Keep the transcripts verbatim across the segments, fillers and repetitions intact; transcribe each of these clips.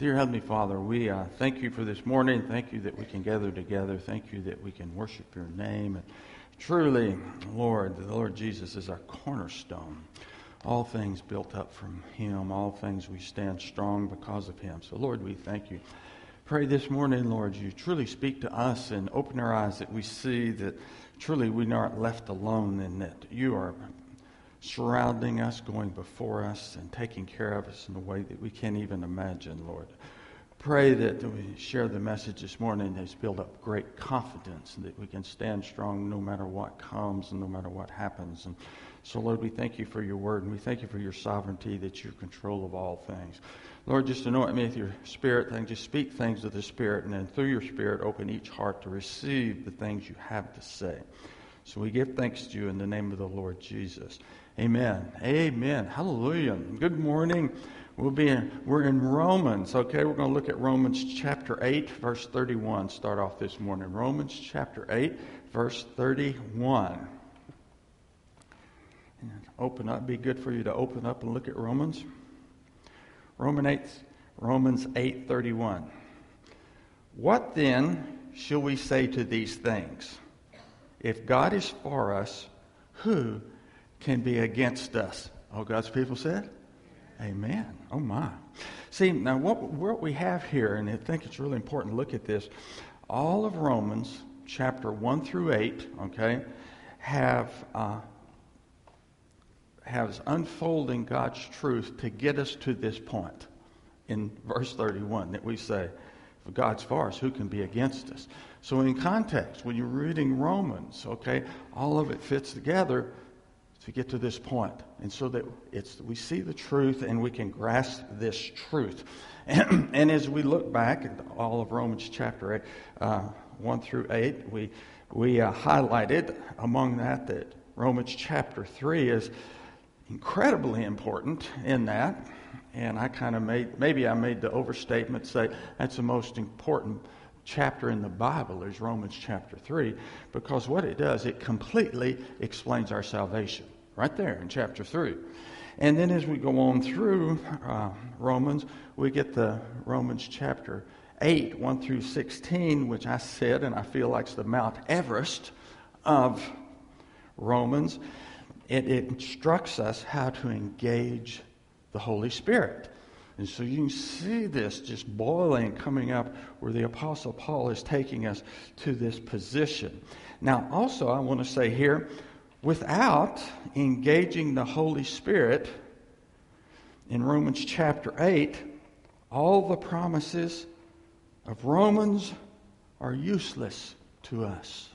Dear Heavenly Father, we uh, thank you for this morning. Thank you that we can gather together. Thank you that we can worship your name. And truly, Lord, the Lord Jesus is our cornerstone. All things built up from him. All things we stand strong because of him. So, Lord, we thank you. Pray this morning, Lord, you truly speak to us and open our eyes that we see that truly we aren't left alone and that you are surrounding us, going before us, and taking care of us in a way that we can't even imagine, Lord. Pray that we share the message this morning that's build up great confidence and that we can stand strong no matter what comes and no matter what happens. And so, Lord, we thank you for your word, and we thank you for your sovereignty, that you're in control of all things. Lord, just anoint me with your spirit thing. Just speak things of the Spirit, and then through your Spirit, open each heart to receive the things you have to say. So we give thanks to you in the name of the Lord Jesus. Amen. Amen. Hallelujah. Good morning. We'll be in, we're in Romans. Okay, we're going to look at Romans chapter eight, verse thirty-one. Start off this morning. Romans chapter eight, verse thirty-one. And open up. Be good for you to open up and look at Romans. Romans eight, Romans eight thirty-one. What then shall we say to these things? If God is for us, who can be against us? All God's people said? Amen. Oh my. See, now what, what we have here, and I think it's really important to look at this, all of Romans chapter one through eight, okay, have uh, has unfolding God's truth to get us to this point in verse thirty-one that we say, if God's for us, who can be against us? So in context, when you're reading Romans, okay, all of it fits together to get to this point. And so that it's we see the truth and we can grasp this truth. And, and as we look back at all of Romans chapter eight, uh, one through eight, we, we uh, highlighted among that that Romans chapter three is incredibly important in that. And I kind of made, maybe I made the overstatement, say that's the most important chapter in the Bible is Romans chapter three, because what it does, it completely explains our salvation right there in chapter three. And then as we go on through uh, Romans, we get the Romans chapter eight, one through sixteen, which I said, and I feel like it's the Mount Everest of Romans. It, it instructs us how to engage the Holy Spirit. And so you can see this just boiling, coming up where the Apostle Paul is taking us to this position. Now, also, I want to say here, without engaging the Holy Spirit, in Romans chapter eight, all the promises of Romans are useless to us.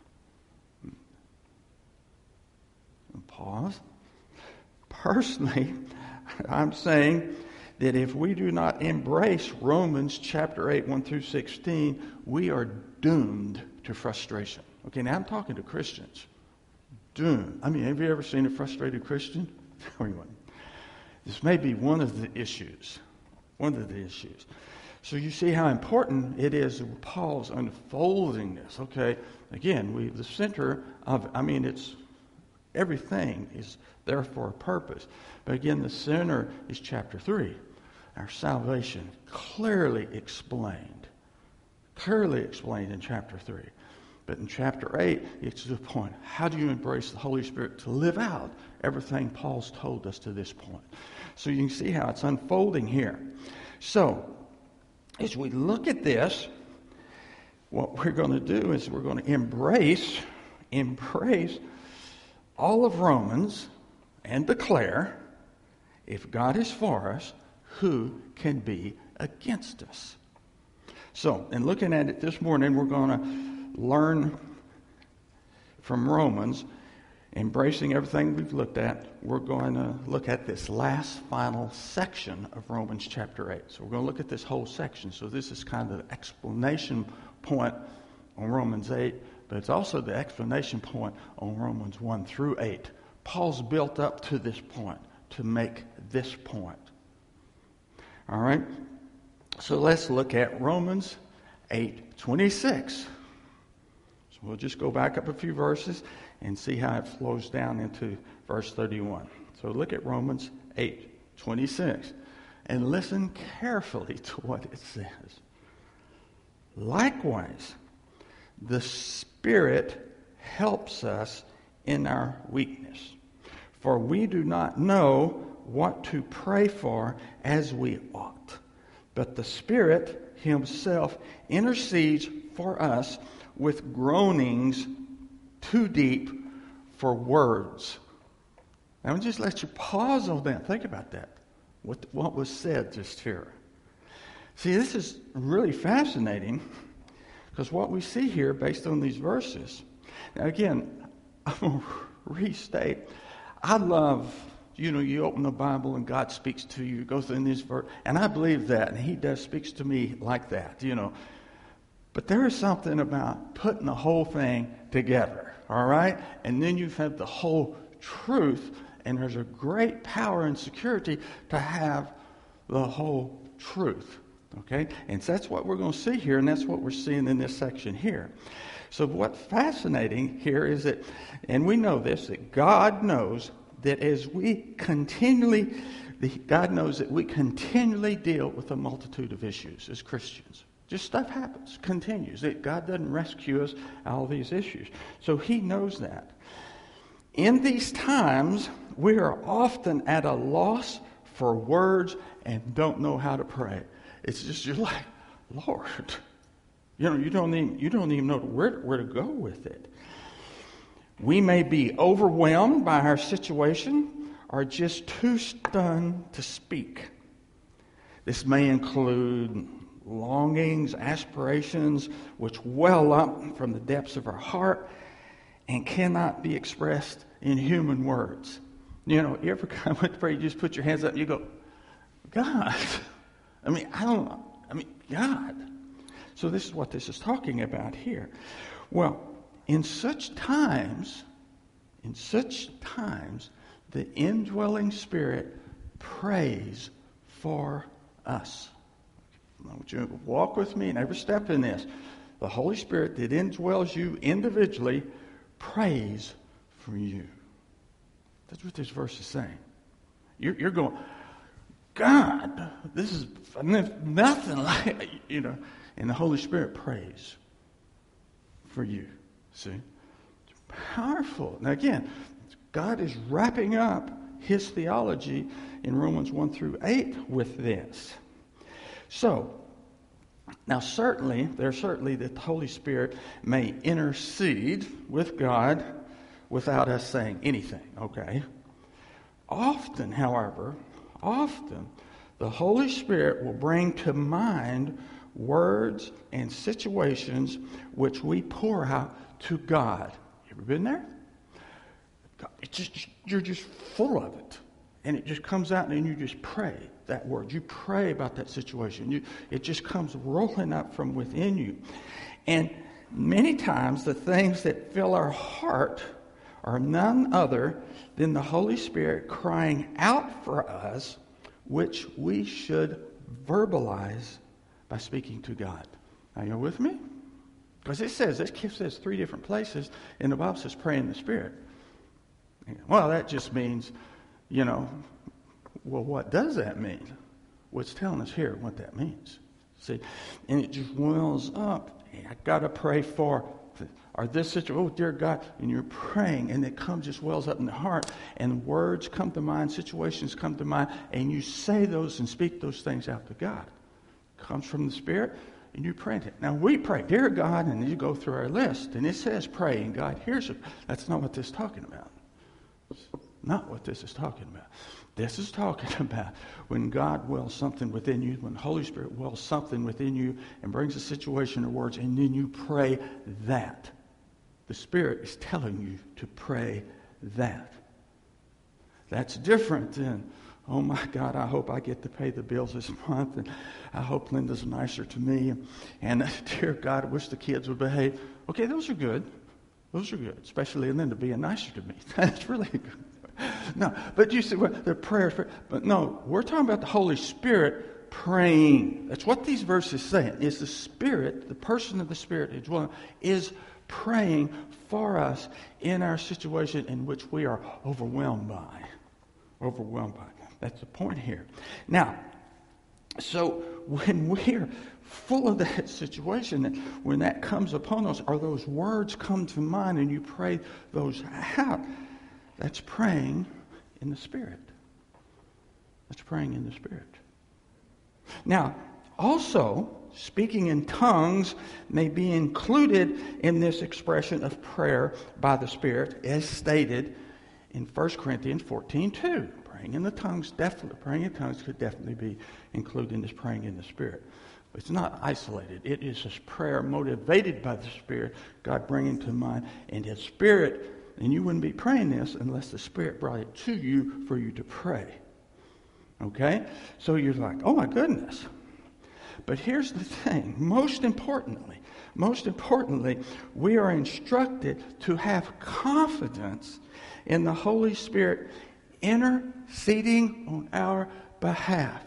Pause. Personally, I'm saying that if we do not embrace Romans chapter eight, one through sixteen, we are doomed to frustration. Okay, now I'm talking to Christians. Doomed. I mean, have you ever seen a frustrated Christian? This may be one of the issues. One of the issues. So you see how important it is that Paul's unfolding this. Okay, again, we the center of, I mean, it's everything is there for a purpose. But again, the center is chapter three. Our salvation clearly explained. Clearly explained in chapter three. But in chapter eight, it's to the point. How do you embrace the Holy Spirit to live out everything Paul's told us to this point? So you can see how it's unfolding here. So, as we look at this, what we're going to do is we're going to embrace, embrace all of Romans and declare, if God is for us, who can be against us? So, in looking at it this morning, we're going to learn from Romans, embracing everything we've looked at. We're going to look at this last final section of Romans chapter eight. So we're going to look at this whole section. So this is kind of the explanation point on Romans eight, but it's also the explanation point on Romans one through eight. Paul's built up to this point to make this point. All right? So let's look at Romans eight twenty-six. So we'll just go back up a few verses and see how it flows down into verse thirty-one. So look at Romans eight twenty-six. and listen carefully to what it says. Likewise, the Spirit helps us in our weakness. For we do not know what to pray for as we ought. But the Spirit Himself intercedes for us with groanings too deep for words. Now, just let you pause on that. Think about that. What, what was said just here. See, this is really fascinating because what we see here based on these verses. Now, again, I'm going to restate. I love, you know, you open the Bible and God speaks to you, goes in this verse, and I believe that, and He does speaks to me like that, you know. But there is something about putting the whole thing together, all right? And then you have the whole truth, and there's a great power and security to have the whole truth, okay? And so that's what we're going to see here, and that's what we're seeing in this section here. So what's fascinating here is that, and we know this, that God knows that as we continually, God knows that we continually deal with a multitude of issues as Christians. Just stuff happens, continues. That God doesn't rescue us out of these issues. So He knows that. In these times, we are often at a loss for words and don't know how to pray. It's just, you're like, Lord, you know, you don't even, you don't even know where, where to go with it. We may be overwhelmed by our situation or just too stunned to speak. This may include longings, aspirations, which well up from the depths of our heart and cannot be expressed in human words. You know, you ever come with prayer, you just put your hands up and you go, God, I mean, I don't, I mean, God. So this is what this is talking about here. Well, in such times, in such times, the indwelling Spirit prays for us. I want you to walk with me in every step in this. The Holy Spirit that indwells you individually prays for you. That's what this verse is saying. You're, you're going, God, this is nothing like, you know, and the Holy Spirit prays for you. See? It's powerful. Now again, God is wrapping up His theology in Romans one through eight with this. So, now certainly, there's certainly that the Holy Spirit may intercede with God without us saying anything, okay? Often, however, often, the Holy Spirit will bring to mind words and situations which we pour out to God. You ever been there? It's just, you're just full of it. And it just comes out and you just pray that word. You pray about that situation. You, it just comes rolling up from within you. And many times the things that fill our heart are none other than the Holy Spirit crying out for us, which we should verbalize by speaking to God. Are you with me? Because it says, this says three different places, and the Bible says pray in the Spirit. Well, that just means, you know, well, what does that mean? Well, it's telling us here what that means. See, and it just wells up. Hey, I got to pray for, or this situation, oh, dear God, and you're praying, and it comes, just wells up in the heart, and words come to mind, situations come to mind, and you say those and speak those things out to God. It comes from the Spirit, and you pray it. Now, we pray, dear God, and you go through our list, and it says pray, and God hears it. That's not what this is talking about. It's not what this is talking about. This is talking about when God wells something within you, when the Holy Spirit wells something within you and brings a situation or words, and then you pray that. The Spirit is telling you to pray that. That's different than, oh my God, I hope I get to pay the bills this month, and I hope Linda's nicer to me, and dear God, I wish the kids would behave. Okay, those are good. Those are good, especially Linda being nicer to me. That's really good. No, but you see, well, the prayers, but no, we're talking about the Holy Spirit praying. That's what these verses say. Is the Spirit, the person of the Spirit is praying for us in our situation in which we are overwhelmed by. Overwhelmed by. That's the point here. Now, So when we're full of that situation, when that comes upon us, or those words come to mind and you pray those out, that's praying in the Spirit. That's praying in the Spirit. Now, also, speaking in tongues may be included in this expression of prayer by the Spirit, as stated in First Corinthians fourteen two. Praying in the tongues, definitely, praying in tongues could definitely be included in this praying in the Spirit. But it's not isolated. It is this prayer motivated by the Spirit, God bringing to mind, and His Spirit. And you wouldn't be praying this unless the Spirit brought it to you for you to pray. Okay? So you're like, oh my goodness. But here's the thing. Most importantly, most importantly, we are instructed to have confidence in the Holy Spirit interceding on our behalf.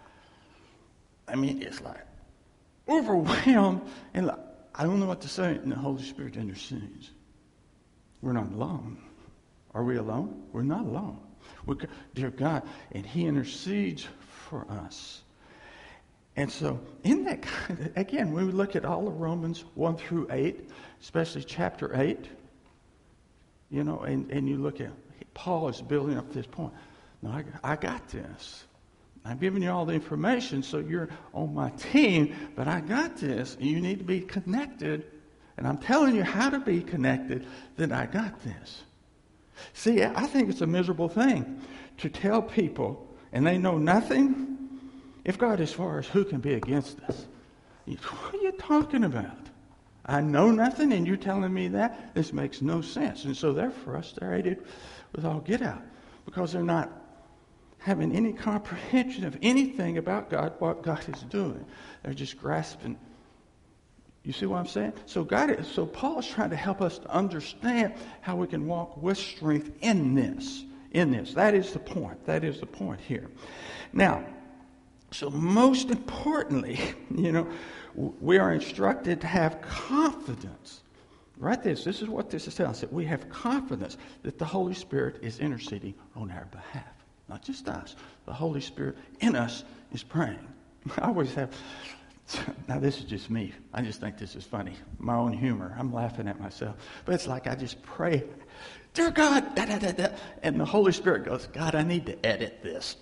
I mean, it's like overwhelmed and like, I don't know what to say, and the Holy Spirit intercedes. We're not alone. Are we alone? We're not alone. We're, dear God, and He intercedes for us. And so, in that kind of, again, we would look at all of Romans one through eight, especially chapter eight, you know, and, and you look at, Paul is building up this point. No, I, I got this. I'm giving you all the information so you're on my team, but I got this, and you need to be connected, and I'm telling you how to be connected, then I got this. See, I think it's a miserable thing to tell people, and they know nothing. If God is for us, who can be against us? What are you talking about? I know nothing, and you're telling me that? This makes no sense. And so they're frustrated with all get out because they're not having any comprehension of anything about God, what God is doing. They're just grasping. You see what I'm saying? So God is, so Paul is trying to help us to understand how we can walk with strength in this. In this. That is the point. That is the point here. Now, so most importantly, you know, we are instructed to have confidence. Write this. This is what this is telling us. That we have confidence that the Holy Spirit is interceding on our behalf. Not just us. The Holy Spirit in us is praying. I always have... Now, this is just me. I just think this is funny. My own humor. I'm laughing at myself. But it's like I just pray, dear God, da, da, da, da, and the Holy Spirit goes, God, I need to edit this.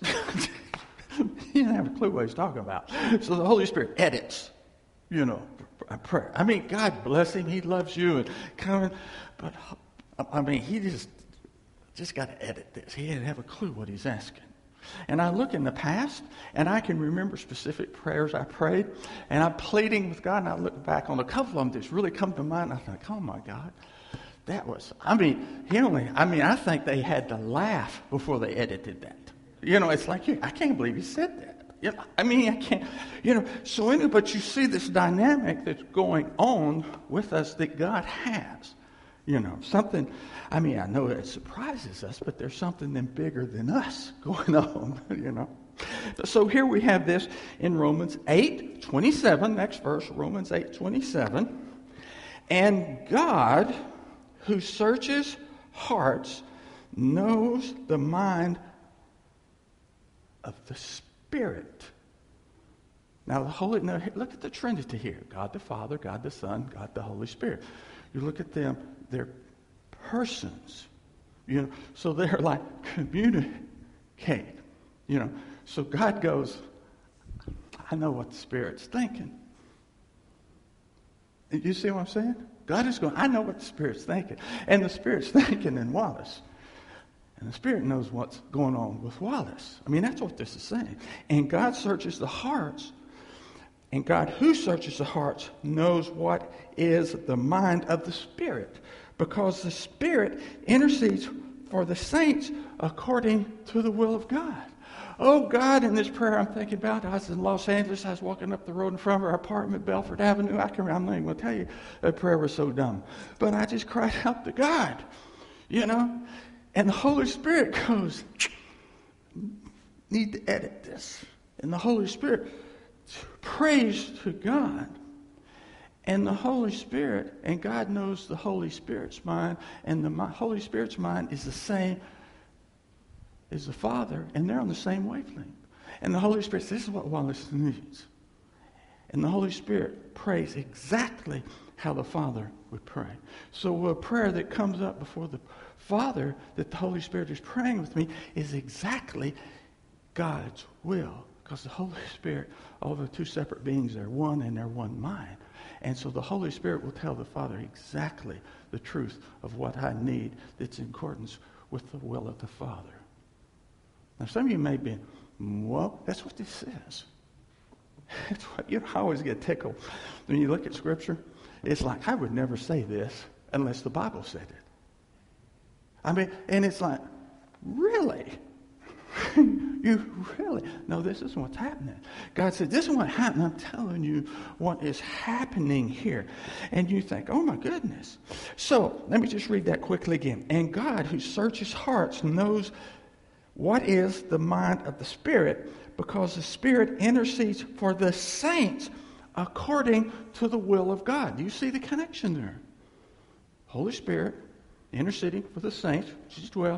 He didn't have a clue what he's talking about. So the Holy Spirit edits, you know, a prayer. I mean, God bless him. He loves you. and coming, But, I mean, he just, just got to edit this. He didn't have a clue what he's asking. And I look in the past, and I can remember specific prayers I prayed, and I'm pleading with God, and I look back on a couple of them that's really come to mind. I think, oh my God, that was, I mean, he only, I mean, I think they had to laugh before they edited that. You know, it's like, I can't believe he said that. You know, I mean, I can't, you know, so anyway, but you see this dynamic that's going on with us that God has. You know, something, I mean, I know it surprises us, but there's something then bigger than us going on, you know. So here we have this in Romans eight twenty-seven, next verse, Romans eight twenty-seven. And God, who searches hearts, knows the mind of the Spirit. Now, the Holy, now look at the Trinity here. God the Father, God the Son, God the Holy Spirit. You look at them, they're persons. You know, so they're like communicate. You know, so God goes, I know what the Spirit's thinking. You see what I'm saying? God is going, I know what the Spirit's thinking. And the Spirit's thinking in Wallace. And the Spirit knows what's going on with Wallace. I mean, that's what this is saying. And God searches the hearts. And God who searches the hearts knows what is the mind of the Spirit. Because the Spirit intercedes for the saints according to the will of God. Oh, God, in this prayer I'm thinking about, I was in Los Angeles, I was walking up the road in front of our apartment, Belford Avenue. I can, I'm not even going to tell you, that prayer was so dumb. But I just cried out to God, you know. And the Holy Spirit goes, need to edit this. And the Holy Spirit prays to God. And the Holy Spirit, and God knows the Holy Spirit's mind, and the Holy Spirit's mind is the same as the Father, and they're on the same wavelength. And the Holy Spirit says, this is what Wallace needs. And the Holy Spirit prays exactly how the Father would pray. So a prayer that comes up before the Father that the Holy Spirit is praying with me is exactly God's will. Because the Holy Spirit, although two separate beings, they're one and they're one mind. And so the Holy Spirit will tell the Father exactly the truth of what I need that's in accordance with the will of the Father. Now some of you may be, well, that's what this says. That's what, you know, I always get tickled when you look at Scripture. It's like, I would never say this unless the Bible said it. I mean, and it's like, really? You really? No, this isn't what's happening. God said, this is what happened. I'm telling you what is happening here. And you think, oh my goodness. So, let me just read that quickly again. And God, who searches hearts, knows what is the mind of the Spirit, because the Spirit intercedes for the saints according to the will of God. Do you see the connection there? Holy Spirit interceding for the saints, which is well,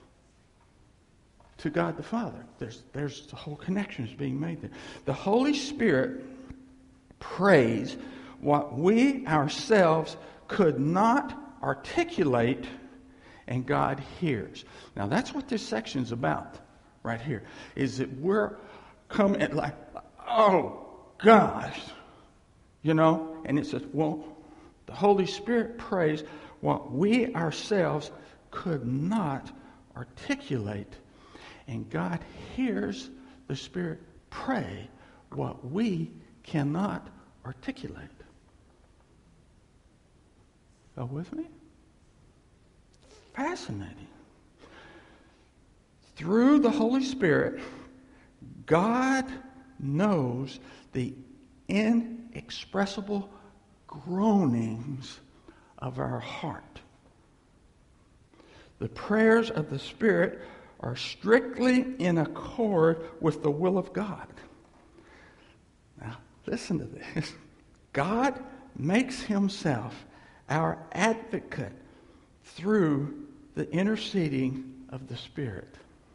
to God the Father. There's, there's the whole connection is being made there. The Holy Spirit prays what we ourselves could not articulate, and God hears. Now that's what this section's about right here, is that we're coming at like, oh gosh, you know, and it says, well, the Holy Spirit prays what we ourselves could not articulate, and God hears the Spirit pray what we cannot articulate. Are you with me? Fascinating. Through the Holy Spirit, God knows the inexpressible groanings of our heart. The prayers of the Spirit are strictly in accord with the will of God. Now, listen to this. God makes himself our advocate through the interceding of the Spirit.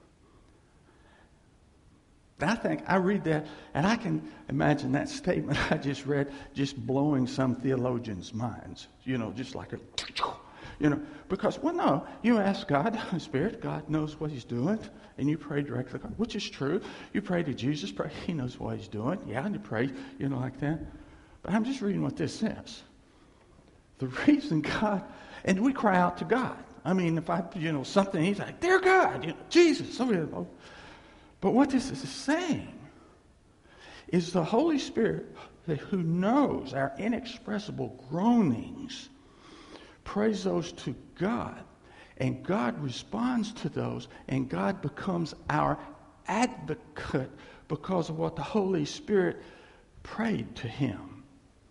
I think I read that, and I can imagine that statement I just read just blowing some theologians' minds. You know, just like a, you know, because, well, no, you ask God, the Spirit, God knows what he's doing, and you pray directly to God, which is true. You pray to Jesus, pray, he knows what he's doing. Yeah, and you pray, you know, like that. But I'm just reading what this says. The reason God, and we cry out to God. I mean, if I, you know, something, he's like, dear God, you know, Jesus. So, you know, but what this is saying is the Holy Spirit, who knows our inexpressible groanings, prays those to God, and God responds to those, and God becomes our advocate because of what the Holy Spirit prayed to him.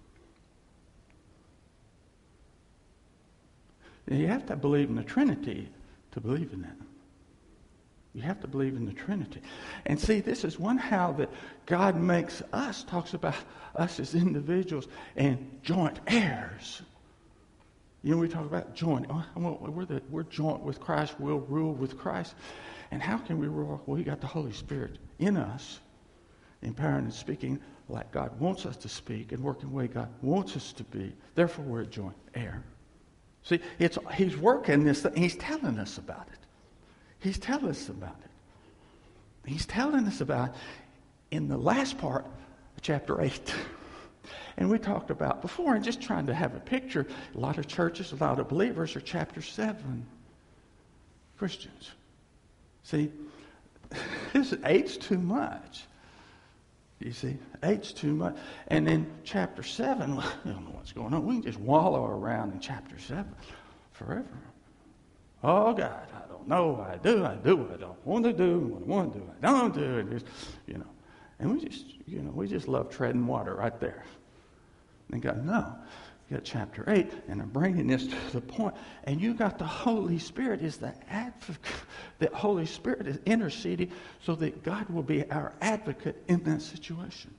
Now, you have to believe in the Trinity to believe in that. You have to believe in the Trinity. And see, this is one how that God makes us, talks about us as individuals and joint heirs. You know, we talk about joint. Oh, we're, the, we're joint with Christ. We'll rule with Christ. And how can we rule? Well, we got the Holy Spirit in us, empowering and speaking like God wants us to speak and working the way God wants us to be. Therefore, we're a joint heir. See, it's he's working this. He's telling us about it. He's telling us about it. He's telling us about in the last part of chapter eight. And we talked about before, and just trying to have a picture, a lot of churches, a lot of believers are chapter seven Christians. See, this eight's too much. You see, eight's too much. And then chapter seven, well, I don't know what's going on. We can just wallow around in chapter seven forever. Oh, God, I don't know what I do. I do what I don't want to do. What I want to do, I don't do it. Just, you know. And we just, you know, we just love treading water right there. And God, no. You got chapter eight, and I'm bringing this to the point. And you got the Holy Spirit is the advocate. The Holy Spirit is interceding so that God will be our advocate in that situation.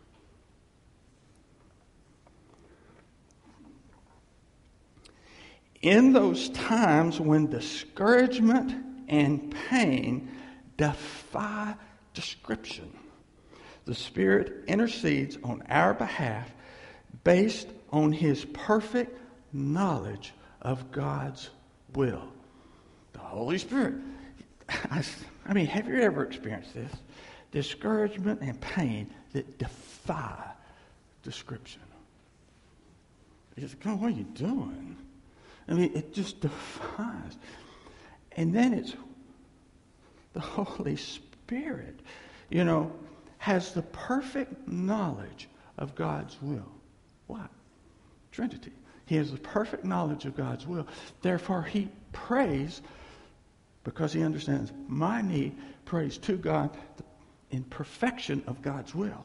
In those times when discouragement and pain defy description. The Spirit intercedes on our behalf based on His perfect knowledge of God's will. The Holy Spirit. I, I mean, have you ever experienced this? Discouragement and pain that defy description. You just go, what are you doing? I mean, it just defies. And then it's the Holy Spirit, you know, has the perfect knowledge of God's will. Why? Trinity. He has the perfect knowledge of God's will. Therefore, he prays, because he understands my need, prays to God in perfection of God's will.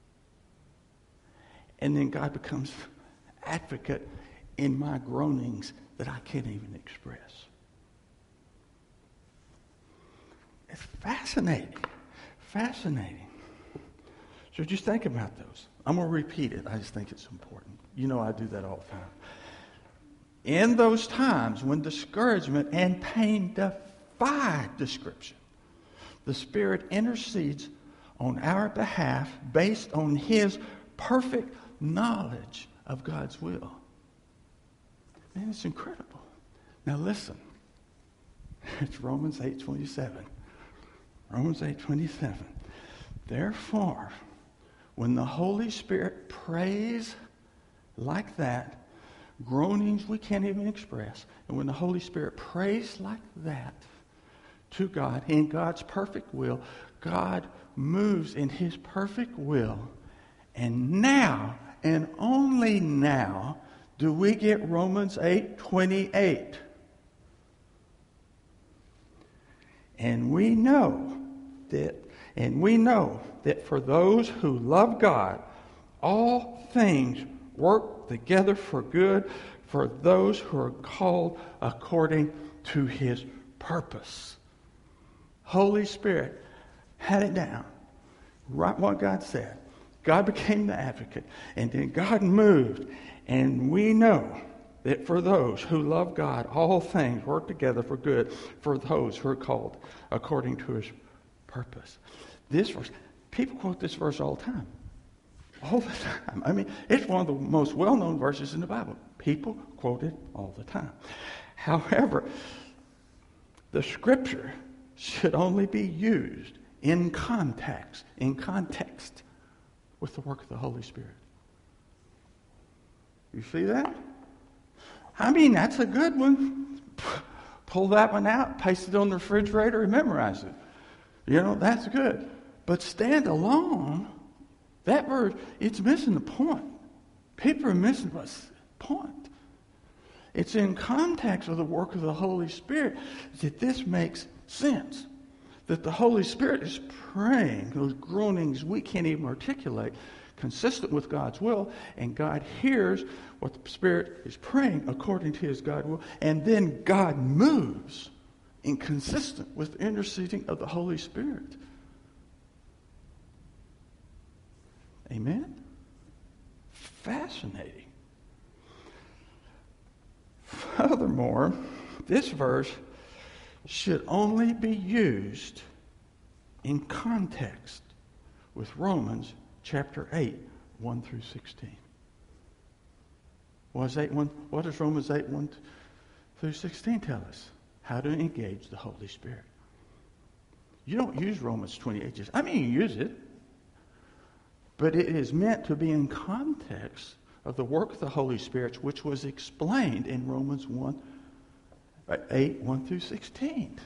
And then God becomes advocate in my groanings that I can't even express. It's fascinating. Fascinating. So just think about those. I'm going to repeat it. I just think it's important. You know I do that all the time. In those times when discouragement and pain defy description, the Spirit intercedes on our behalf based on His perfect knowledge of God's will. Man, it's incredible. Now listen. It's Romans eight twenty-seven. Romans eight twenty-seven. Therefore, when the Holy Spirit prays like that, groanings we can't even express, and when the Holy Spirit prays like that to God in God's perfect will, God moves in His perfect will, and now, and only now, do we get Romans eight twenty-eight. And we know that, and we know that for those who love God, all things work together for good for those who are called according to His purpose. Holy Spirit had it down. Right what God said. God became the advocate. And then God moved. And we know that for those who love God, all things work together for good for those who are called according to His purpose. This verse, people quote this verse all the time. All the time. I mean, it's one of the most well-known verses in the Bible. People quote it all the time. However, the Scripture should only be used in context, in context with the work of the Holy Spirit. You see that? I mean, that's a good one. Pull that one out, paste it on the refrigerator, and memorize it. You know, that's good. But stand alone, that verse, it's missing the point. People are missing the point. It's in context of the work of the Holy Spirit that this makes sense. That the Holy Spirit is praying those groanings we can't even articulate, consistent with God's will, and God hears what the Spirit is praying according to His God will, and then God moves inconsistent with the interceding of the Holy Spirit. Amen? Fascinating. Furthermore, this verse should only be used in context with Romans chapter eight, one through sixteen. What, is eight, one, what does Romans eight, one through sixteen tell us? How to engage the Holy Spirit. You don't use Romans twenty-eight just, I mean, you use it, but it is meant to be in context of the work of the Holy Spirit, which was explained in Romans one, eight, one through sixteen.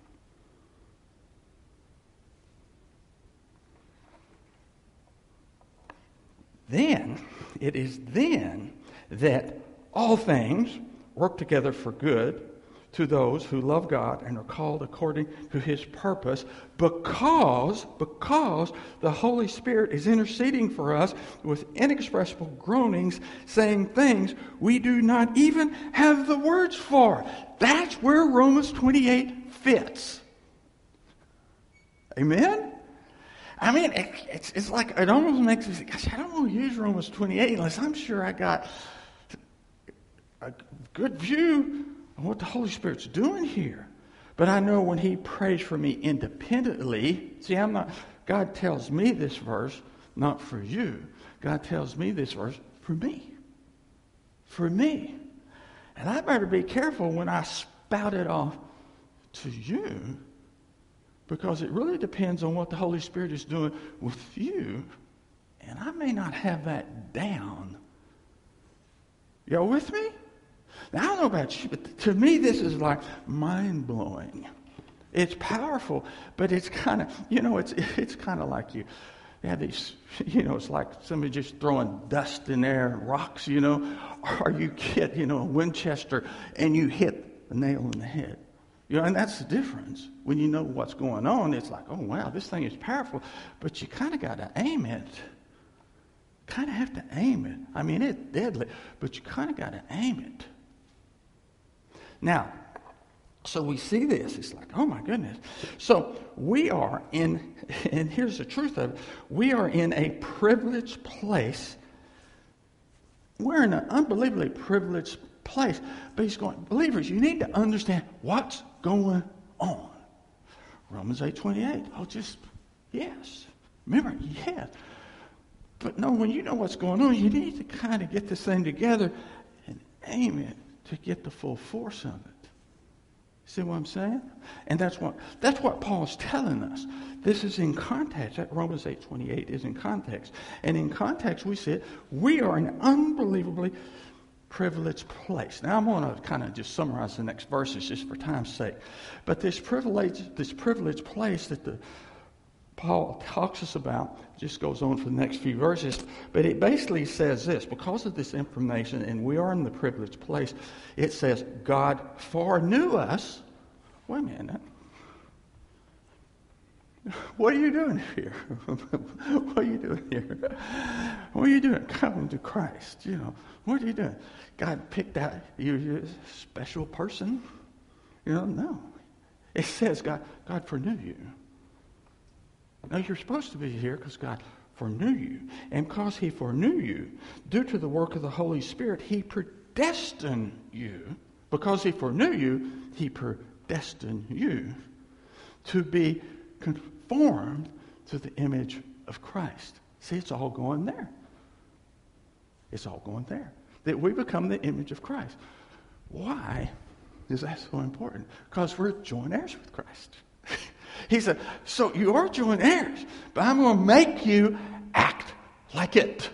Then, it is then that all things work together for good to those who love God and are called according to His purpose, because, because the Holy Spirit is interceding for us with inexpressible groanings, saying things we do not even have the words for. That's where Romans twenty-eight fits. Amen? I mean, it, it's, it's like, it almost makes me think, gosh, I don't want to use Romans twenty-eight unless I'm sure I got a good view of what the Holy Spirit's doing here. But I know when He prays for me independently, see, I'm not God tells me this verse not for you. God tells me this verse for me. For me. And I better be careful when I spout it off to you, because it really depends on what the Holy Spirit is doing with you. And I may not have that down. Y'all with me? Now, I don't know about you, but to me this is like mind-blowing. It's powerful, but it's kind of, you know, it's it's kind of like you, you have these, you know, it's like somebody just throwing dust in there and rocks, you know, or you get, you know, a Winchester and you hit a nail in the head. You know, and that's the difference. When you know what's going on, it's like, oh, wow, this thing is powerful, but you kind of got to aim it. Kind of have to aim it. I mean, it's deadly, but you kind of got to aim it. Now, so we see this. It's like, oh my goodness. So we are in, and here's the truth of it. We are in a privileged place. We're in an unbelievably privileged place. But he's going, believers, you need to understand what's going on. Romans eight twenty-eight. Oh, just, yes. Remember, yes. But no, when you know what's going on, you need to kind of get this thing together and aim it to get the full force of it. See what I'm saying? And that's what that's what Paul's telling us. This is in context. That Romans eight twenty-eight is in context. And in context, we see it. We are in an unbelievably privileged place. Now, I'm going to kind of just summarize the next verses just for time's sake. But this privilege, this privileged place that the Paul talks us about just goes on for the next few verses, but it basically says this: because of this information, and we are in the privileged place, it says God foreknew us. Wait a minute. What are you doing here? What are you doing here? What are you doing? Coming to Christ. You know, what are you doing? God picked out you, you're a special person. You know, no. It says God, God foreknew you. Now, you're supposed to be here because God foreknew you. And because he foreknew you, due to the work of the Holy Spirit, he predestined you. Because he foreknew you, he predestined you to be conformed to the image of Christ. See, it's all going there. It's all going there. That we become the image of Christ. Why is that so important? Because we're joint heirs with Christ. He said, so you are joint heirs, but I'm going to make you act like it.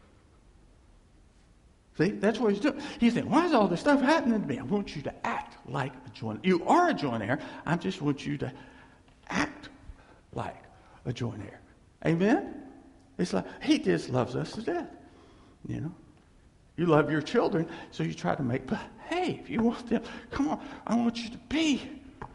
See, that's what he's doing. He's saying, why is all this stuff happening to me? I want you to act like a joint heir. You are a joint heir. I just want you to act like a joint heir. Amen? It's like, he just loves us to death. You know? You love your children, so you try to make behave. You want them, come on, I want you to be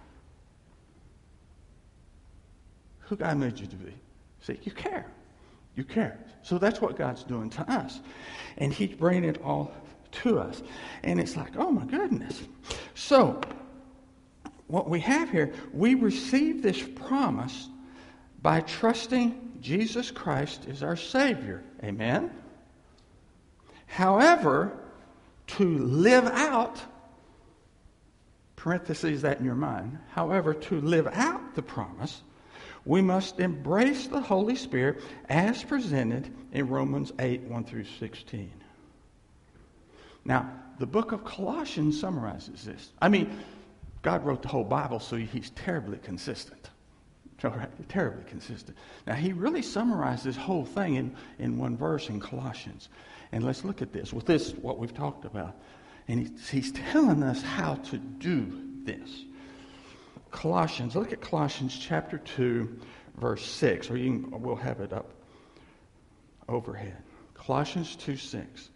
who God made you to be. See, you care. You care. So that's what God's doing to us. And he's bringing it all to us. And it's like, oh my goodness. So, what we have here, we receive this promise by trusting Jesus Christ as our Savior. Amen? However, to live out, parentheses that in your mind, however, to live out the promise, we must embrace the Holy Spirit as presented in Romans eight, one through sixteen. Now, the book of Colossians summarizes this. I mean, God wrote the whole Bible, so he's terribly consistent. All right, terribly consistent. Now, he really summarized this whole thing in, in one verse in Colossians. And let's look at this. With this, what we've talked about. And he's, he's telling us how to do this. Colossians, look at Colossians chapter two, verse six, or you can, we'll have it up overhead. Colossians two, six.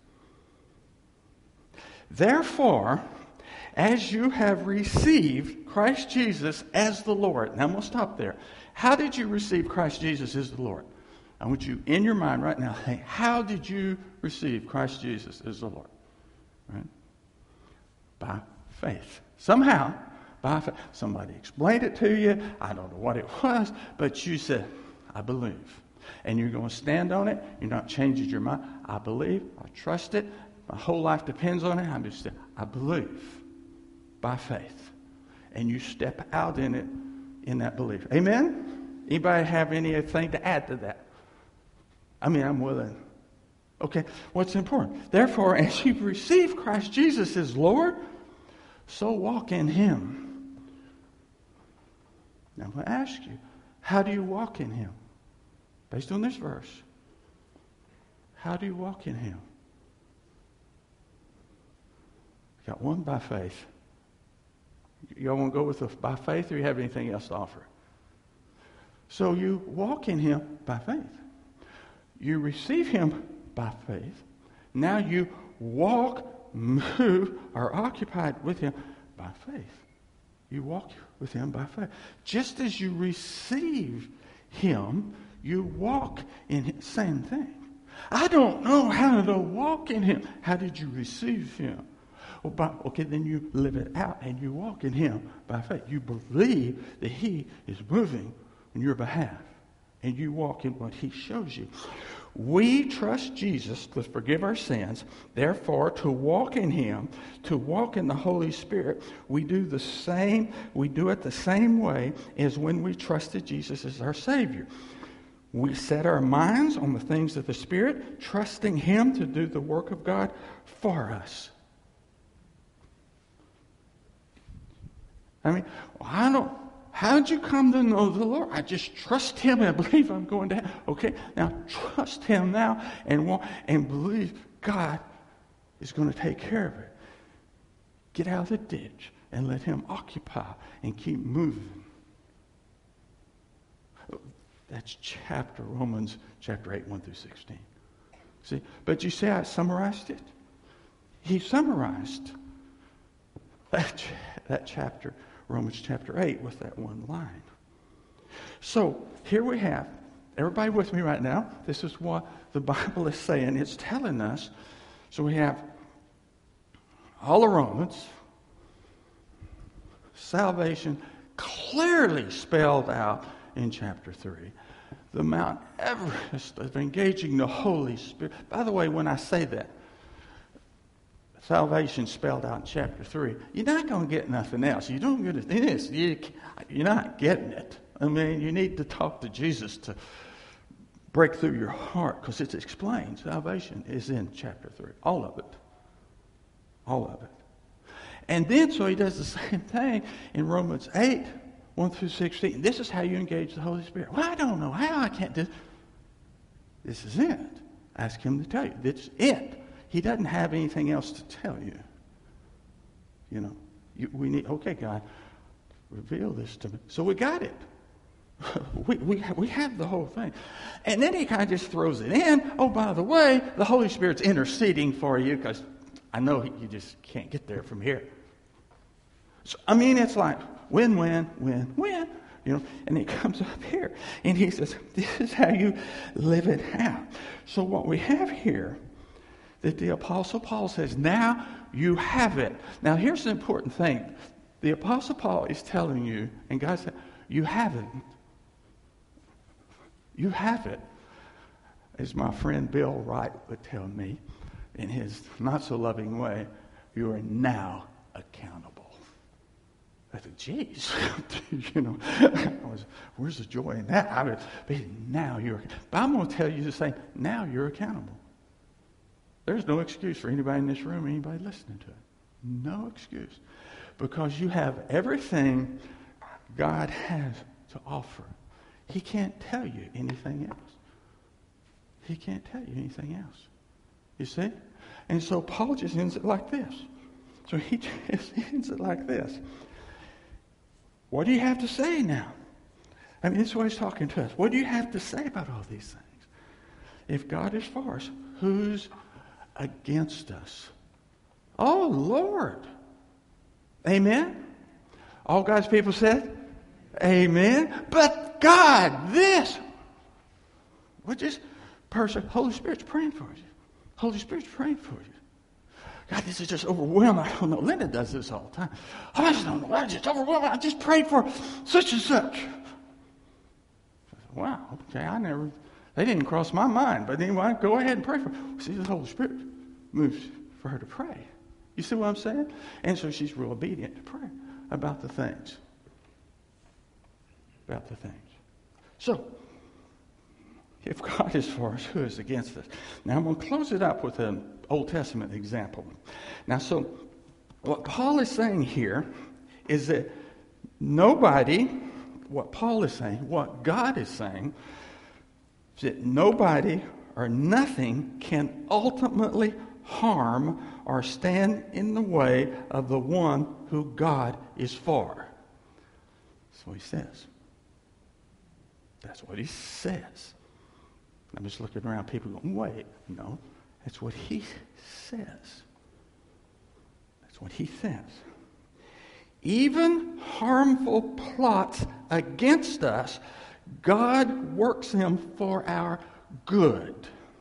Therefore, as you have received Christ Jesus as the Lord. Now I'm going to stop there. How did you receive Christ Jesus as the Lord? I want you in your mind right now, hey, how did you receive Christ Jesus as the Lord? Right? By faith. Somehow, by faith. Somebody explained it to you. I don't know what it was, but you said, I believe. And you're going to stand on it. You're not changing your mind. I believe. I trust it. My whole life depends on it. I'm just saying, I believe by faith. And you step out in it, in that belief. Amen? Anybody have anything to add to that? I mean, I'm willing. Okay, what's important? Therefore, as you receive Christ Jesus as Lord, so walk in Him. Now, I'm going to ask you, how do you walk in Him? Based on this verse, how do you walk in Him? Got one, by faith. Y'all want to go with the by faith, or you have anything else to offer? So you walk in Him by faith. You receive Him by faith. Now you walk, move, are occupied with Him by faith. You walk with Him by faith. Just as you receive Him, you walk in Him. Same thing. I don't know how to walk in Him. How did you receive Him? Well, by, okay, then you live it out and you walk in Him by faith. You believe that He is moving on your behalf, and you walk in what He shows you. We trust Jesus to forgive our sins. Therefore, to walk in Him, to walk in the Holy Spirit, we do the same. We do it the same way as when we trusted Jesus as our Savior. We set our minds on the things of the Spirit, trusting Him to do the work of God for us. I mean, I don't. How did you come to know the Lord? I just trust Him and believe I'm going to heaven. Okay, now trust Him now and want, and believe God is going to take care of it. Get out of the ditch and let Him occupy and keep moving. That's chapter Romans chapter eight, one through sixteen. See, but you say I summarized it. He summarized that that chapter. Romans chapter eight with that one line. So here we have, everybody with me right now? This is what the Bible is saying. It's telling us. So we have all the Romans, salvation clearly spelled out in chapter three. The Mount Everest of engaging the Holy Spirit. By the way, when I say that, salvation spelled out in chapter three. You're not going to get nothing else. You don't get this. You, you're not getting it. I mean, you need to talk to Jesus to break through your heart, because it's explained. Salvation is in chapter three. All of it. All of it. And then, so he does the same thing in Romans eight, one through sixteen. This is how you engage the Holy Spirit. Well, I don't know how. I can't do this. This is it. Ask Him to tell you. This is it. He doesn't have anything else to tell you. You know, you, we need, okay, God, reveal this to me. So we got it. we, we, we have the whole thing. And then he kind of just throws it in. Oh, by the way, the Holy Spirit's interceding for you, because I know you just can't get there from here. So, I mean, it's like win, win, win, win. You know, and he comes up here and he says, this is how you live it out. So what we have here, that the Apostle Paul says, now you have it. Now here's the important thing. The Apostle Paul is telling you, and God said, you have it. You have it. As my friend Bill Wright would tell me, in his not so loving way, you are now accountable. I said, geez, you know, I was, where's the joy in that? I would, but now you're, but I'm going to tell you the same, now you're accountable. There's no excuse for anybody in this room, anybody listening to it. No excuse. Because you have everything God has to offer. He can't tell you anything else. He can't tell you anything else. You see? And so Paul just ends it like this. So he just ends it like this. What do you have to say now? I mean, this is what he's talking to us. What do you have to say about all these things? If God is for us, who's against us? Oh, Lord. Amen? All God's people said, amen. But God, this. What just person, Holy Spirit's praying for you. Holy Spirit's praying for you. God, this is just overwhelming. I don't know. Linda does this all the time. Oh, I just don't know. I just overwhelming. I just prayed for such and such. Wow, okay, I never, they didn't cross my mind. But anyway, go ahead and pray for her. See, the Holy Spirit moves for her to pray. You see what I'm saying? And so she's real obedient to pray about the things. About the things. So, if God is for us, who is against us? Now, I'm going to close it up with an Old Testament example. Now, so what Paul is saying here is that nobody, what Paul is saying, what God is saying, is that nobody or nothing can ultimately harm or stand in the way of the one who God is for. That's what he says. That's what he says. I'm just looking around, people going, wait, no. That's what he says. That's what he says. Even harmful plots against us, God works them for our good.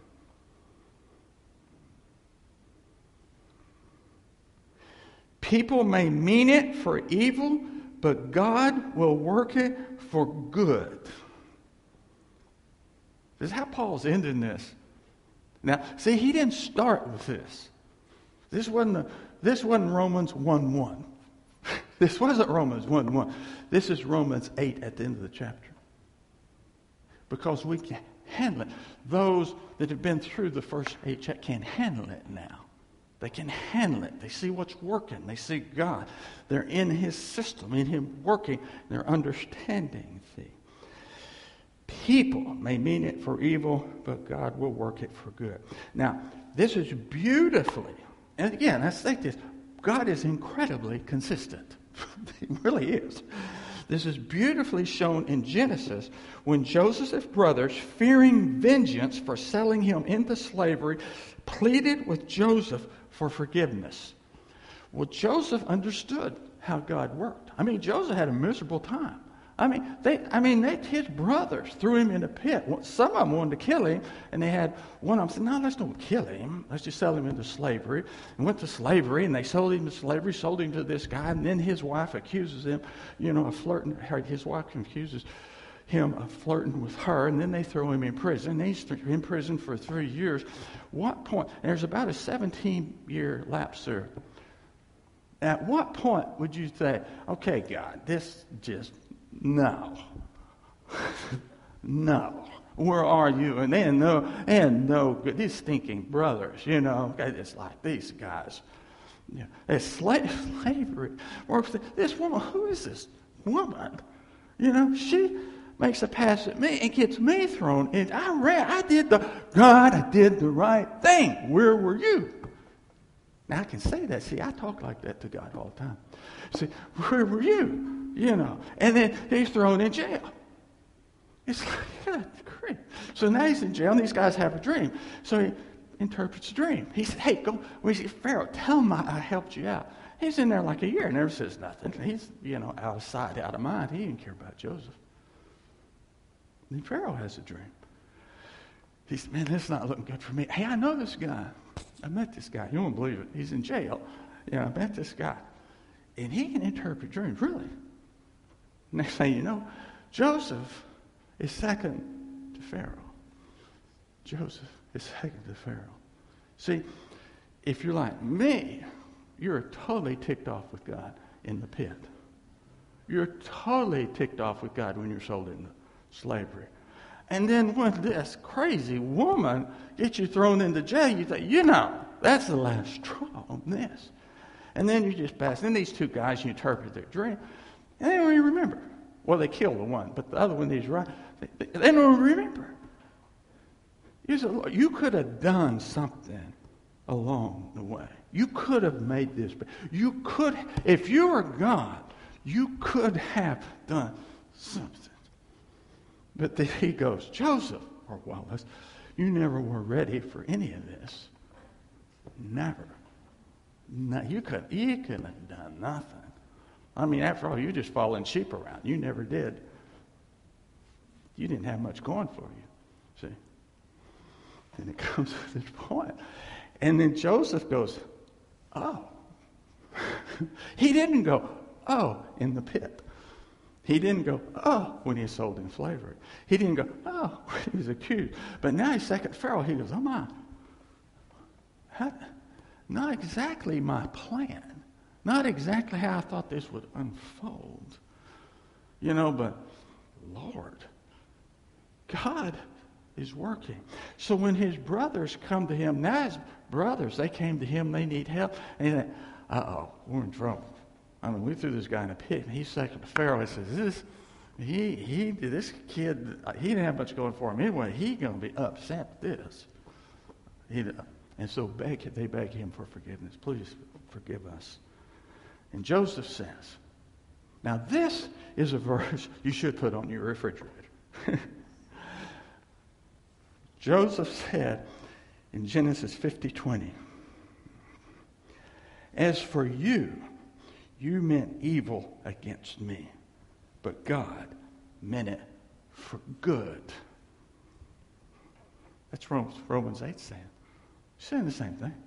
People may mean it for evil, but God will work it for good. This is how Paul's ending this. Now, see, he didn't start with this. This wasn't, a, this wasn't Romans one one. This wasn't Romans one one. This is Romans eight at the end of the chapter. Because we can handle it. Those that have been through the first eight chapters can handle it now. They can handle it. They see what's working. They see God. They're in his system, in him working. They're understanding. See, people may mean it for evil, but God will work it for good. Now, this is beautifully, and again, I say this, God is incredibly consistent. He really is. This is beautifully shown in Genesis when Joseph's brothers, fearing vengeance for selling him into slavery, pleaded with Joseph for forgiveness. Well, Joseph understood how God worked. I mean, Joseph had a miserable time. I mean, they, I mean, they, his brothers threw him in a pit. Some of them wanted to kill him, and they had one of them said, "No, let's don't kill him. Let's just sell him into slavery." And went to slavery, and they sold him to slavery, sold him to this guy, and then his wife accuses him, you know, of flirting. His wife accuses him of flirting with her, and then they throw him in prison. He's in prison for three years. What point? And there's about a seventeen-year lapse there. At what point would you say, "Okay, God, this just..." No. No. Where are you? And then no, and no, these stinking brothers, you know, it's like these guys. Yeah. It's slave, slavery. Or this woman, who is this woman? You know, she makes a pass at me and gets me thrown in. I ran, I did the, God, I did the right thing. Where were you? Now I can say that. See, I talk like that to God all the time. See, where were you? You know, and then he's thrown in jail. It's like, yeah, great. So now he's in jail, and these guys have a dream. So he interprets the dream. He said, "Hey, go." We say, "Pharaoh, tell him I, I helped you out." He's in there like a year, never says nothing. He's, you know, out of sight, out of mind. He didn't care about Joseph. And Pharaoh has a dream. He said, "Man, this is not looking good for me. Hey, I know this guy. I met this guy. You won't believe it. He's in jail. You know, I met this guy. And he can interpret dreams, really." Next thing you know, Joseph is second to Pharaoh. Joseph is second to Pharaoh. See, if you're like me, you're totally ticked off with God in the pit. You're totally ticked off with God when you're sold into slavery. And then when this crazy woman gets you thrown into jail, you think, you know, that's the last straw on this. And then you just pass. Then these two guys, you interpret their dream. And they don't even remember. Well, they killed the one, but the other one, he's right. They, they don't even remember. You said, "Lord, you could have done something along the way. You could have made this. You could, if you were God, you could have done something." But then he goes, "Joseph, or Wallace, you never were ready for any of this. Never. No, you could, you couldn't have done nothing. I mean, after all, you're just following sheep around. You never did. You didn't have much going for you." See? And it comes to this point. And then Joseph goes, "Oh." He didn't go, "Oh," in the pit. He didn't go, "Oh," when he was sold in slavery. He didn't go, "Oh," when he was accused. But now he's second Pharaoh. He goes, "Oh my. How, not exactly my plan. Not exactly how I thought this would unfold. You know, but Lord, God is working. So when his brothers come to him, now his brothers, they came to him, they need help. And he said, uh-oh, we're in trouble. I mean, we threw this guy in a pit, and he's second to Pharaoh. He says, this, he, he, this kid, he didn't have much going for him anyway. He's going to be upset at this. He, and so beg, they beg him for forgiveness. Please forgive us. And Joseph says, now this is a verse you should put on your refrigerator. Joseph said in Genesis fifty twenty, as for you, you meant evil against me, but God meant it for good. That's Romans, Romans eight saying. Saying the same thing.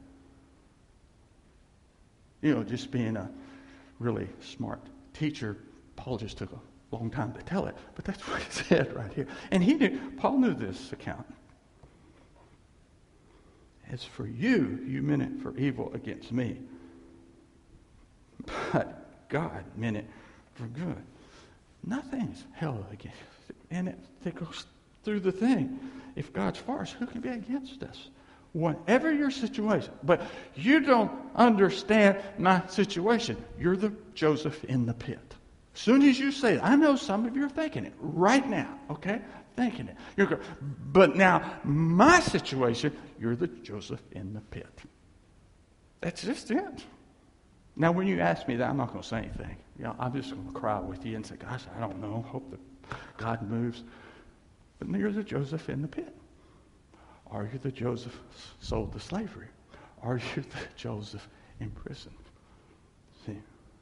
You know, just being a really smart teacher, Paul just took a long time to tell it, but that's what he said right here. And he knew, Paul knew this account. As for you, you meant it for evil against me, but God meant it for good. Nothing's held against it. And it, it goes through the thing. If God's for us, who can be against us? Whatever your situation. But you don't understand my situation. You're the Joseph in the pit. As soon as you say it, I know some of you are thinking it right now, okay? Thinking it. You're going, but now, my situation, you're the Joseph in the pit. That's just it. Now, when you ask me that, I'm not going to say anything. You know, I'm just going to cry with you and say, gosh, I don't know. Hope that God moves. But you're the Joseph in the pit. Are you the Joseph sold to slavery? Are you the Joseph in prison? See,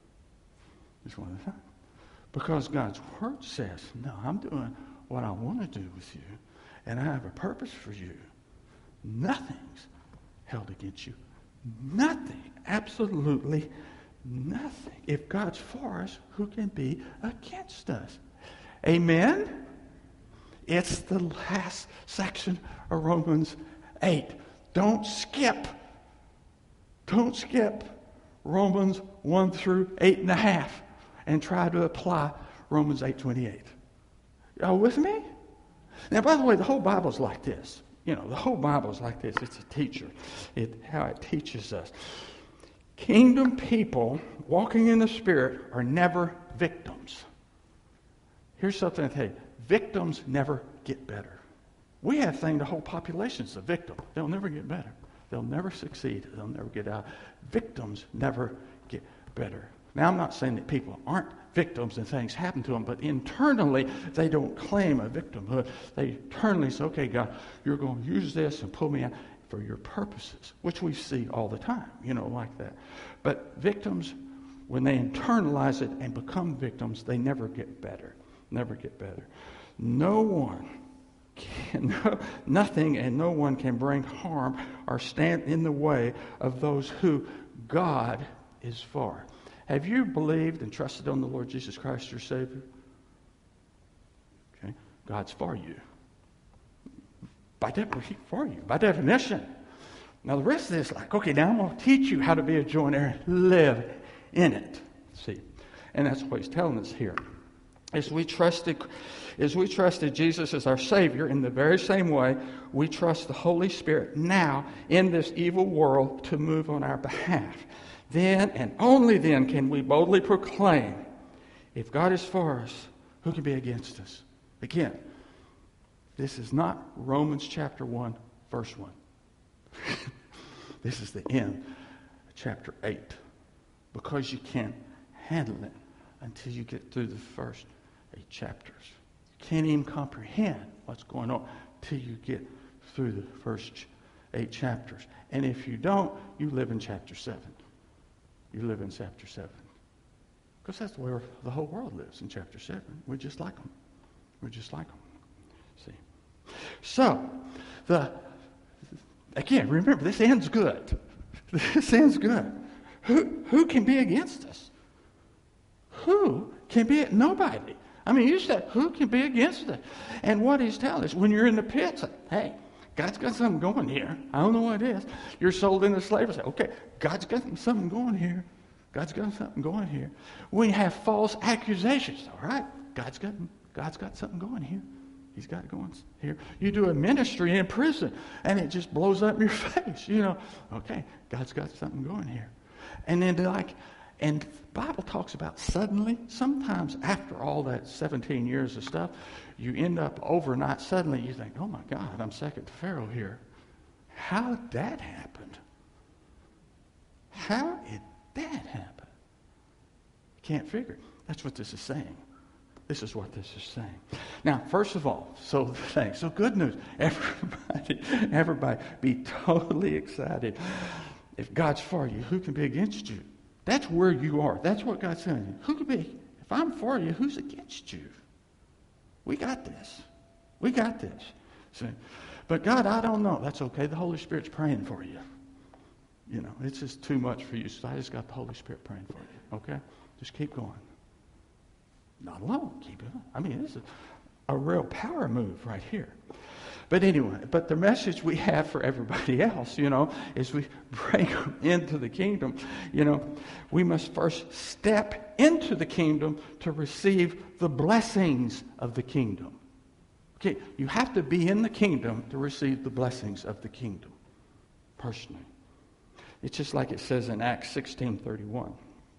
it's one of the things. Because God's word says, no, I'm doing what I want to do with you, and I have a purpose for you. Nothing's held against you. Nothing. Absolutely nothing. If God's for us, who can be against us? Amen? It's the last section of Romans eight. Don't skip. Don't skip Romans one through eight and a half and try to apply Romans eight twenty-eight. Y'all with me? Now, by the way, the whole Bible's like this. You know, the whole Bible's like this. It's a teacher. It, how it teaches us. Kingdom people walking in the Spirit are never victims. Here's something to tell you. Victims never get better. We have thing the whole population's a victim. They'll never get better. They'll never succeed. They'll never get out. Victims never get better. Now, I'm not saying that people aren't victims and things happen to them, but internally, they don't claim a victimhood. They internally say, okay, God, you're going to use this and pull me out for your purposes, which we see all the time, you know, like that. But victims, when they internalize it and become victims, they never get better. Never get better. No one can, no, nothing and no one can bring harm or stand in the way of those who God is for. Have you believed and trusted on the Lord Jesus Christ, your Savior? Okay, God's for you. By definition, for you. By definition. Now the rest of this, like, okay, now I'm going to teach you how to be a joint heir, live in it. See, and that's what he's telling us here. As we trusted, as we trusted Jesus as our Savior, in the very same way, we trust the Holy Spirit now in this evil world to move on our behalf. Then and only then can we boldly proclaim, if God is for us, who can be against us? Again, this is not Romans chapter one, verse one. This is the end of chapter eight. Because you can't handle it until you get through the first eight chapters. You can't even comprehend what's going on till you get through the first eight chapters. And if you don't, you live in chapter seven. You live in chapter seven. Because that's where the whole world lives, in chapter seven. We're just like them. We're just like them. See? So, the again, remember, this ends good. This ends good. Who, who can be against us? Who can be? Nobody. I mean, you said, who can be against us? And what he's telling us, when you're in the pit, say, hey, God's got something going here. I don't know what it is. You're sold into slavery. Say, okay, God's got something going here. God's got something going here. When you have false accusations, all right, God's got God's got something going here. He's got it going here. You do a ministry in prison, and it just blows up in your face. You know, okay, God's got something going here. And then like, and the Bible talks about suddenly. Sometimes after all that seventeen years of stuff, you end up overnight. Suddenly you think, oh my God, I'm second to Pharaoh here. How did that happen? How did that happen? You can't figure it. That's what this is saying. This is what this is saying. Now, first of all, so thanks. So good news. Everybody, everybody be totally excited. If God's for you, who can be against you? That's where you are. That's what God's saying. Who can be? If I'm for you, who's against you? We got this. We got this. See? But God, I don't know. That's okay. The Holy Spirit's praying for you. You know, it's just too much for you. So I just got the Holy Spirit praying for you. Okay? Just keep going. Not alone. Keep it on. I mean, this is a real power move right here. But anyway, but the message we have for everybody else, you know, is we bring them into the kingdom. You know, we must first step into the kingdom to receive the blessings of the kingdom. Okay, you have to be in the kingdom to receive the blessings of the kingdom, personally. It's just like it says in Acts sixteen thirty-one.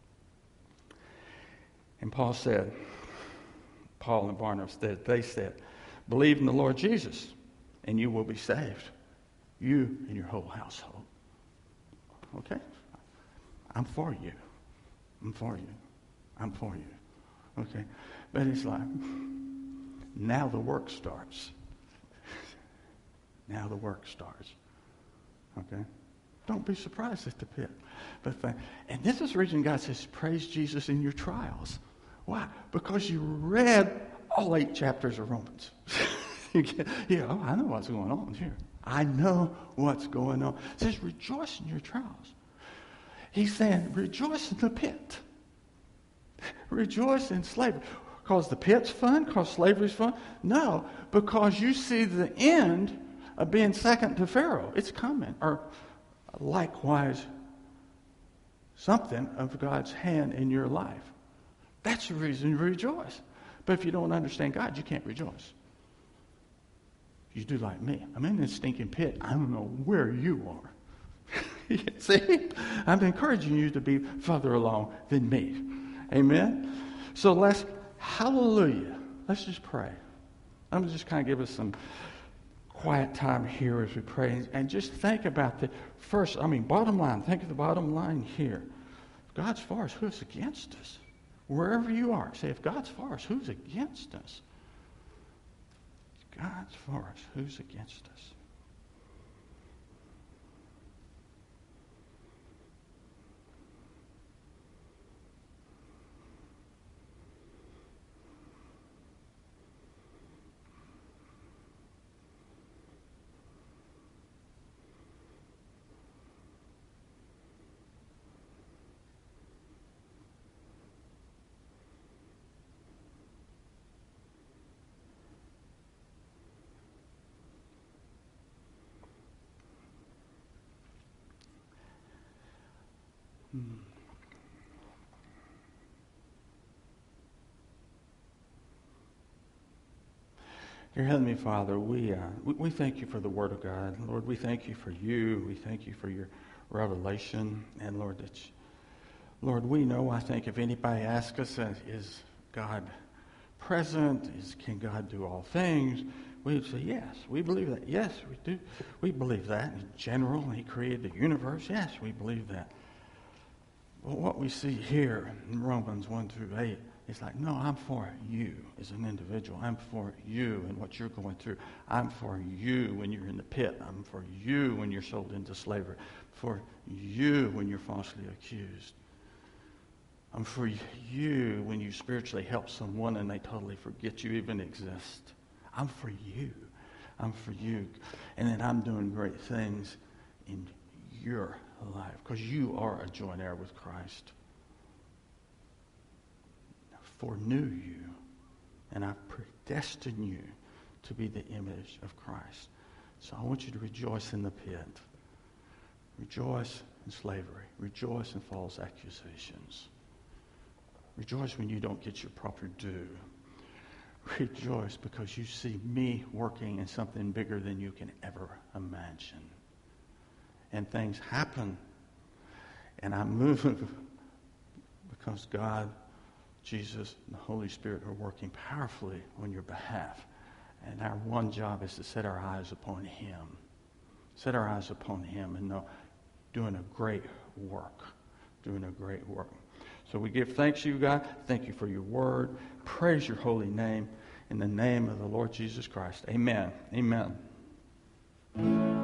And Paul said, Paul and Barnabas, that they said, believe in the Lord Jesus, and you will be saved. You and your whole household. Okay? I'm for you. I'm for you. I'm for you. Okay? But it's like, now the work starts. Now the work starts. Okay? Don't be surprised at the pit. But th- and this is the reason God says, praise Jesus in your trials. Why? Because you read all eight chapters of Romans. you get, yeah, oh, I know what's going on here. I know what's going on. It says, rejoice in your trials. He's saying, rejoice in the pit. Rejoice in slavery. Because the pit's fun? Because slavery's fun? No, because you see the end of being second to Pharaoh. It's coming. Or likewise, something of God's hand in your life. That's the reason you rejoice. But if you don't understand God, you can't rejoice. You do like me. I'm in this stinking pit. I don't know where you are. See? I'm encouraging you to be further along than me. Amen? So let's, hallelujah. Let's just pray. I'm going to just kind of give us some quiet time here as we pray. And just think about the first, I mean, bottom line. Think of the bottom line here. If God's for us, who's against us? Wherever you are, say, if God's for us, who's against us? If God's for us, who's against us? Hmm. Dear Heavenly Father, we, uh, we we thank you for the Word of God. Lord, we thank you for you. We thank you for your revelation. And Lord, that you, Lord, we know, I think, if anybody asks us, uh, is God present? Is Can God do all things? We would say, yes, we believe that. Yes, we do. We believe that. In general, He created the universe. Yes, we believe that. But what we see here in Romans one through eight is like, no, I'm for you as an individual. I'm for you and what you're going through. I'm for you when you're in the pit. I'm for you when you're sold into slavery. For you when you're falsely accused. I'm for you when you spiritually help someone and they totally forget you even exist. I'm for you. I'm for you. And then I'm doing great things in your life because you are a joint heir with Christ. I foreknew you and I predestined you to be the image of Christ. So I want you to rejoice in the pit. Rejoice in slavery. Rejoice in false accusations. Rejoice when you don't get your proper due. rejoice because you see me working in something bigger than you can ever imagine. And things happen. And I move because God, Jesus, and the Holy Spirit are working powerfully on your behalf. And our one job is to set our eyes upon Him. Set our eyes upon Him and know doing a great work. Doing a great work. So we give thanks to you, God. Thank you for your word. Praise your holy name. In the name of the Lord Jesus Christ. Amen. Amen.